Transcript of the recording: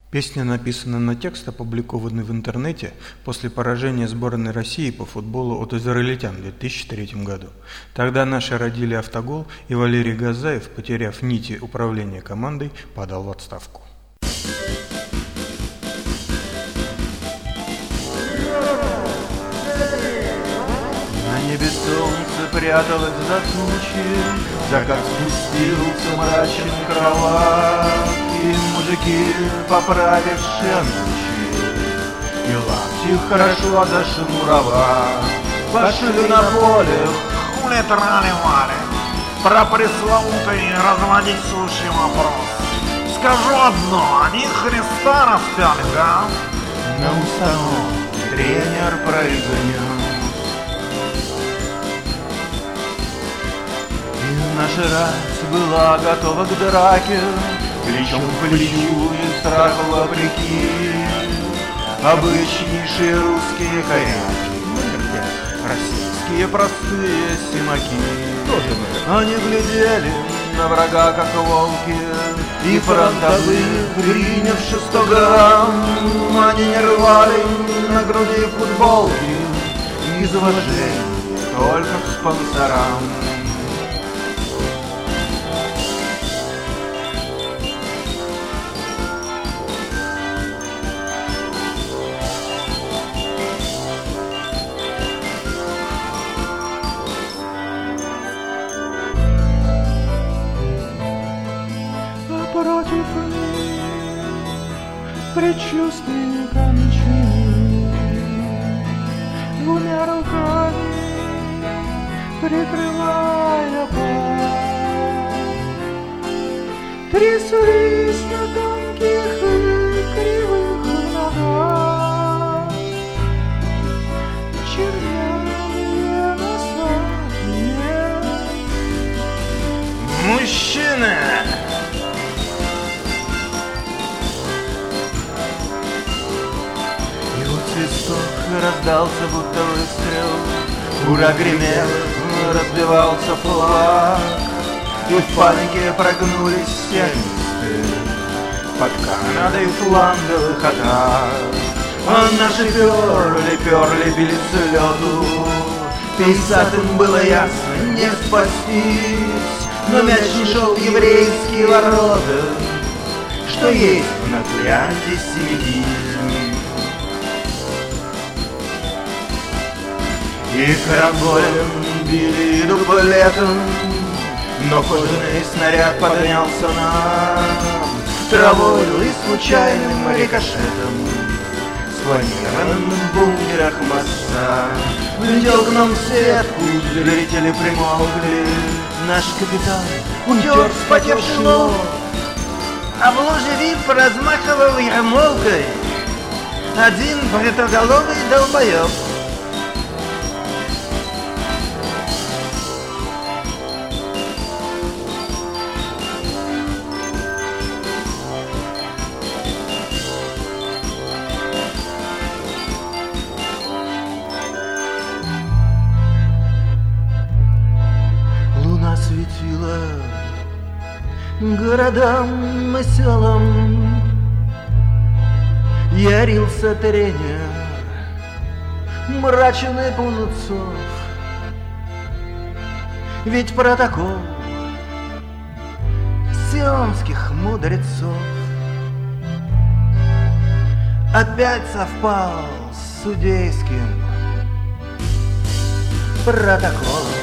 Песня написана на текст, опубликованный в интернете после поражения сборной России по футболу от израильтян в 2003 году. Тогда наши родили автогол, и Валерий Газаев, потеряв нити управления командой, подал в отставку. На небе солнце пряталось за тучи, закат спустился мрачен кровать, и мужики, поправившие ночи, и лапти хорошо зашнуровать, пошли на поле, хули трали-вали, про пресловутый разводить сущий вопрос. Скажу одно, они Христа распяли, да? На установке тренер произнес. И наша рать была готова к драке, плечом к плечу и страху вопреки. Обычнейшие русские коряки, российские простые симаки. Они глядели на врага, как волки, и фронтовых, принявши 100 грамм, они не рвали на груди футболки из уважения только к спонсорам. Против них предчувствие кончины, двумя руками прикрывая путь, тряслись на тонких и кривых ногах чернявые наслания. Мужчины! Свисток раздался, будто выстрел, ура гремел, разбивался флаг, и в панике прогнулись все мосты под Канадой фланговых атак. А наши перли, били с лёду, 50-м было ясно, не спастись, но мяч не шел в еврейские ворота, что есть внутри антисемитизм. И карамболем били дуплетом, но кожаный снаряд поднялся нам травою и случайным рикошетом, спланированным в бункерах Моссад. Влетел к нам в сетку, зрители примолкли. Наш капитан утер вспотевший лоб, А в луже ВИП размахивал ермолкой один бритоголовый долбоеб. Луна светила городам и селам, ярился тренер, мрачный Пунцов. Ведь протокол сионских мудрецов опять совпал с судейским протоколом.